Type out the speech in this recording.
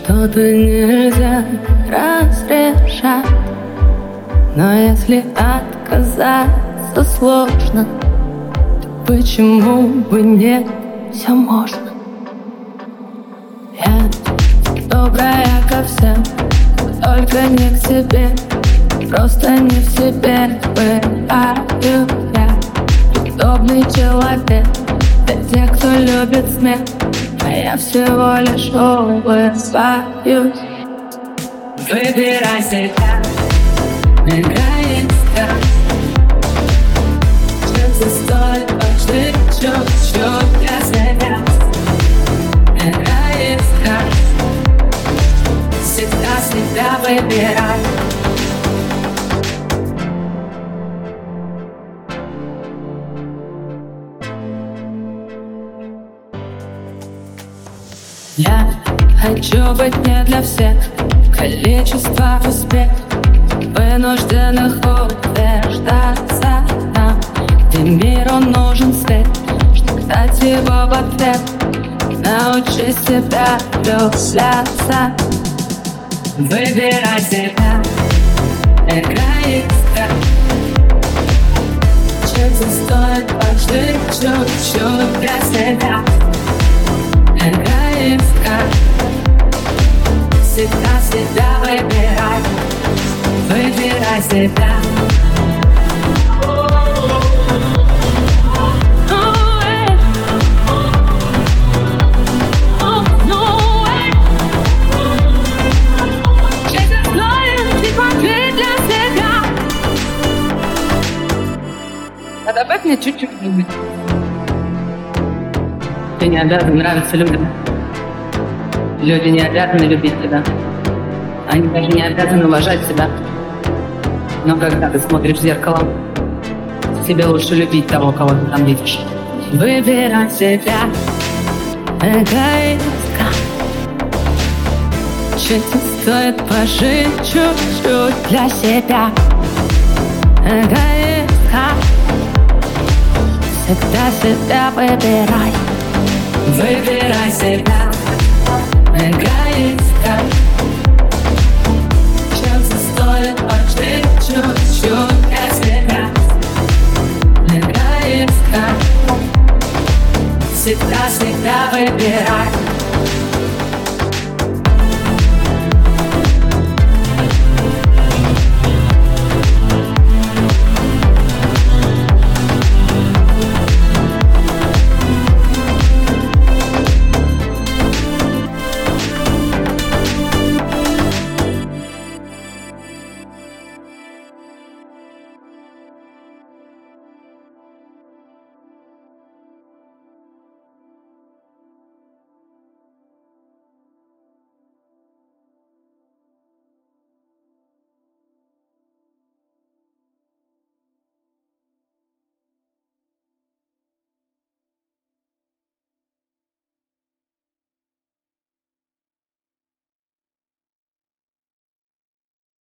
Что-то нельзя разрешать, но если отказаться сложно, то почему бы нет, все можно. Я добрая ко всем, только не к тебе. Просто не в себе бываю я. Удобный человек для тех, кто любит смех, а я всего лишь улыбаюсь. Выбирай себя, играй страх. Честно стоит пожить чуть-чуть для себя. Играй страх, всегда себя выбирай. Я хочу быть не для всех, количество успех вынужденных утверждаться там, где миру нужен свет, чтобы дать его в ответ. Научи себя влюбляться. Выбирай себя, играй страх. Честно стоит пожить чуть-чуть для себя. Играй страх, всегда себя выбирай. Выбирай себя. А добавь мне чуть-чуть любить. Ты не обязан нравиться людям. Люди не обязаны любить тебя. Они даже не обязаны уважать тебя. Но когда ты смотришь в зеркало, тебе лучше любить того, кого ты там видишь. Выбирай себя, эгоистка. Чуть стоит пожить чуть-чуть для себя. Эгоистка, всегда себя выбирай. Выбирай себя, эгоистка. Честно стоит пожить чуть-чуть для себя. Эгоистка, всегда себя выбирай.